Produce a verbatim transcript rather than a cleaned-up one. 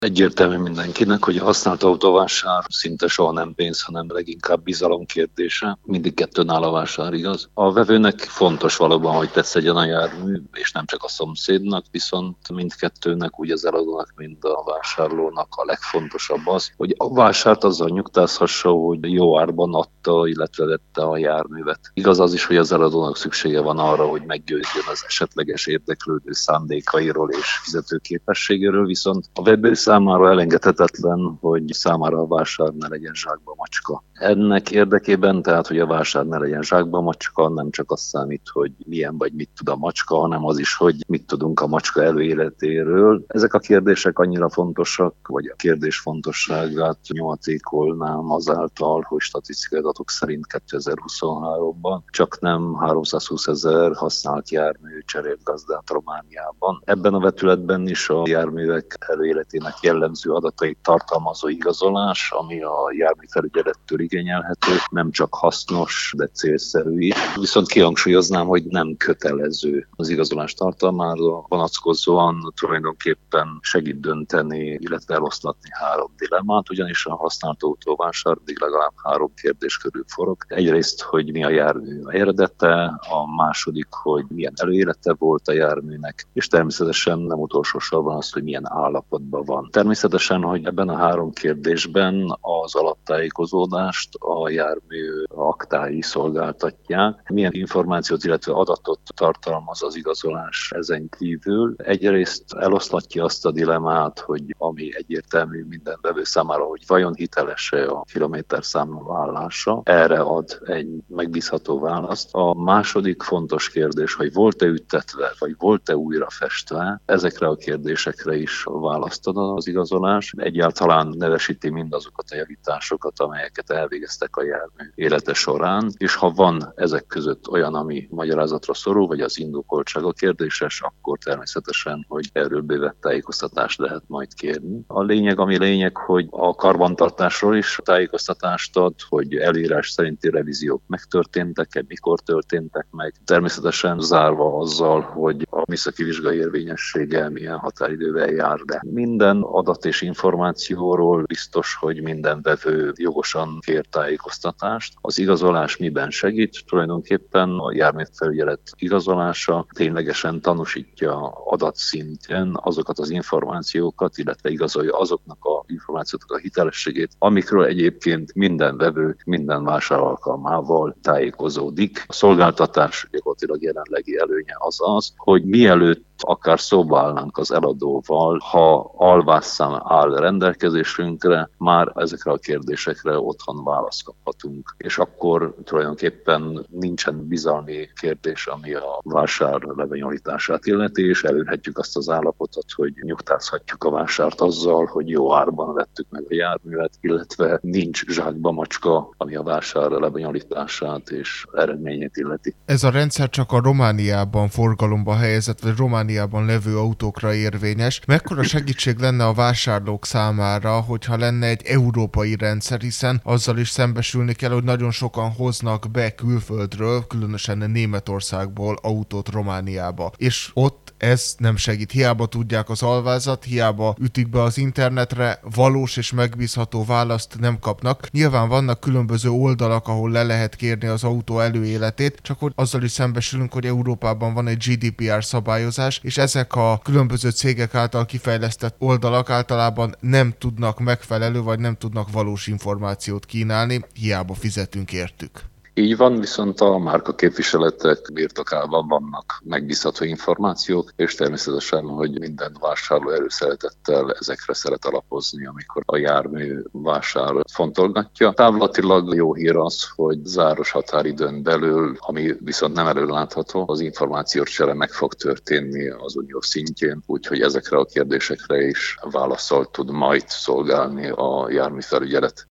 Egyértelmű mindenkinek, hogy a használt autóvásár szinte soha nem pénz, hanem leginkább bizalom kérdése. Mindig kettőn áll a vásár, igaz? A vevőnek fontos valóban, hogy tetszegyen a jármű, és nem csak a szomszédnak, viszont mindkettőnek, úgy az eladónak, mint a vásárlónak a legfontosabb az, hogy a vásárt azzal nyugtázhassa, hogy jó árban adta, illetve vette a járművet. Igaz az is, hogy az eladónak szüksége van arra, hogy meggyőzjön az esetleges érdeklődő szándékairól és fizetőképességéről, viszont a vevő számára elengedhetetlen, hogy számára a vásár ne legyen zsákba macska. Ennek érdekében, tehát, hogy a vásár ne legyen zsákba macska, nem csak az számít, hogy milyen vagy mit tud a macska, hanem az is, hogy mit tudunk a macska előéletéről. Ezek a kérdések annyira fontosak, vagy a kérdés fontosságát nyomatékolnám azáltal, hogy statisztikai adatok szerint kétezer-huszonháromban csak nem háromszázhúszezer használt jármű cserélt gazdát Romániában. Ebben a vetületben is a járművek előéletének jellemző adatait tartalmazó igazolás, ami a járműfelügyelettől igényelhető, nem csak hasznos, de célszerű is. Viszont kihangsúlyoznám, hogy nem kötelező az igazolás tartalmára vonatkozóan, tulajdonképpen segít dönteni, illetve eloszlatni három dilemmát, ugyanis a használt autóvásár legalább három kérdés körül forog. Egyrészt, hogy mi a jármű eredete, a második, hogy milyen előélete volt a járműnek, és természetesen nem utolsó sorban az, hogy milyen állapotban van. Természetesen, hogy ebben a három kérdésben az alaptájékozódást a jármű aktái szolgáltatják. Milyen információt, illetve adatot tartalmaz az igazolás ezen kívül? Egyrészt eloszlatja azt a dilemmát, hogy ami egyértelmű minden vevő számára, hogy vajon hiteles-e a kilométerszám vállása. Erre ad egy megbízható választ. A második fontos kérdés, hogy volt-e üttetve, vagy volt-e újra festve, ezekre a kérdésekre is választ ad az igazolás. Egyáltalán nevesíti mindazokat a javításokat, amelyeket elvégeztek a jármű élete során, és ha van ezek között olyan, ami magyarázatra szorul, vagy az indokoltsága kérdéses, akkor természetesen, hogy erről bővebb tájékoztatást lehet majd kérni. A lényeg, ami lényeg, hogy a karbantartásról is tájékoztatást ad, hogy elírás szerinti revíziók megtörténtek-e, mikor történtek meg. Természetesen zárva azzal, hogy a műszaki vizsga érvényessége milyen határidővel jár, de minden adat és információról biztos, hogy minden vevő jogosan kér tájékoztatást. Az igazolás miben segít? Tulajdonképpen a járműfelügyelet igazolása ténylegesen tanúsítja adatszintjen azokat az információkat, illetve igazolja azoknak a információknak a hitelességét, amikről egyébként minden vevő minden vásár alkalmával tájékozódik. A szolgáltatás gyakorlatilag jelenlegi előnye az az, hogy mielőtt akár szóba állnánk az eladóval, ha alvásszám áll rendelkezésünkre, már ezekre a kérdésekre otthon választ kaphatunk. És akkor tulajdonképpen nincsen bizalmi kérdés, ami a vásár lebonyolítását illeti, és elérhetjük azt az állapotot, hogy nyugtázhatjuk a vásárt azzal, hogy jó árban vettük meg a járművet, illetve nincs zsákba macska, ami a vásár lebonyolítását és eredményét illeti. Ez a rendszer csak a Romániában forgalomba helyezett, vagy Romániában levő autókra érvényes. Mekkora segítség lenne a vásárlók számára, hogyha lenne egy európai rendszer, hiszen azzal is szembesülni kell, hogy nagyon sokan hoznak be külföldről, különösen Németországból autót Romániába. És ott ez nem segít. Hiába tudják az alvázat, hiába ütik be az internetre, valós és megbízható választ nem kapnak. Nyilván vannak különböző oldalak, ahol le lehet kérni az autó előéletét, csak hogy azzal is szembesülünk, hogy Európában van egy gé dé pé er szabályozás, és ezek a különböző cégek által kifejlesztett oldalak általában nem tudnak megfelelő, vagy nem tudnak valós információt kínálni, hiába fizetünk értük. Így van, viszont a márkaképviseletek birtokában vannak megbízható információk, és természetesen, hogy minden vásárló előszeretettel ezekre szeret alapozni, amikor a jármű vásár fontolgatja. Távlatilag jó hír az, hogy záros határidőn belül, ami viszont nem előlátható, az információcsere meg fog történni az unió szintjén, úgyhogy ezekre a kérdésekre is válaszol tud majd szolgálni a járműfelügyelet.